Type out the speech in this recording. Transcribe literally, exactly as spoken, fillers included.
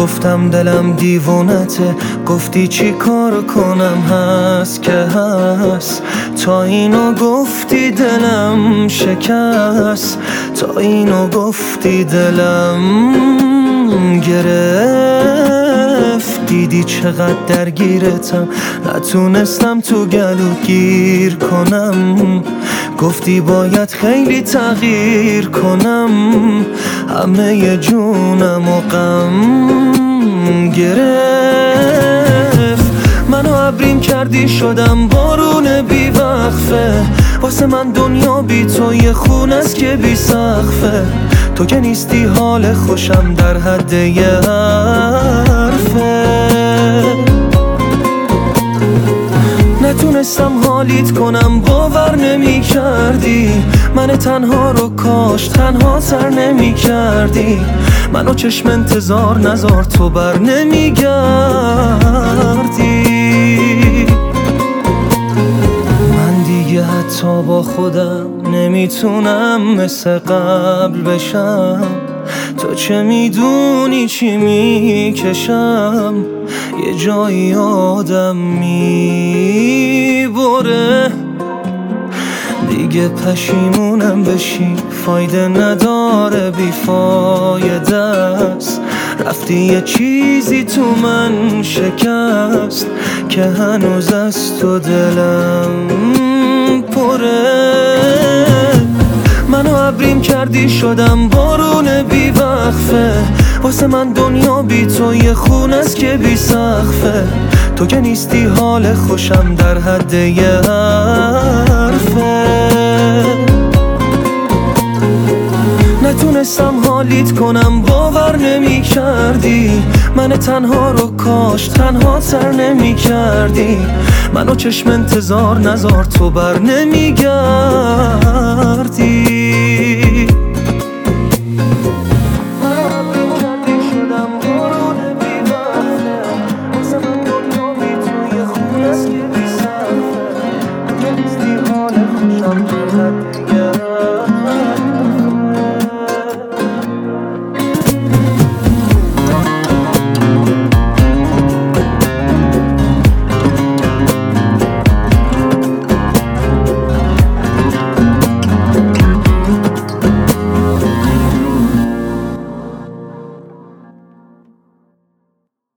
گفتم دلم دیوونته، گفتی چی کار کنم هست که هست. تا اینو گفتی دلم شکست، تا اینو گفتی دلم گرفت. دیدی چقدر درگیرتم، نتونستم تو گلو گیر کنم. گفتی باید خیلی تغییر کنم، همه جونم و غم گرفت. منو عبریم کردی شدم بارون بی وقفه، واسه من دنیا بی تو یه خونه است که بی سقفه. تو که نیستی حال خوشم در حد یه حرفه. نتونستم حالیت کنم، باور نمی کردی من تنها رو کاش تنها تر نمی کردی. منو چشم انتظار نزار تو بر نمی گردی. من دیگه حتی با خودم نمیتونم مثل قبل بشم. تو چه میدونی چی میکشم، یه جایی آدم میبره. دیگه پشیمونم بشی فایده نداره، بیفایده است. رفتی یه چیزی تو من شکست که هنوز از تو دلم پره. منو عبریم کردی شدم بارون بی وقفه، واسه من دنیا بی تو یه خونه است که بی سقفه. تو که نیستی حال خوشم در حد یه حرفه. نتونستم حالیت کنم، باور نمی کردی من تنها رو کاش تنها تر نمی کردی. منو چشم انتظار نزار تو بر نمی گردی.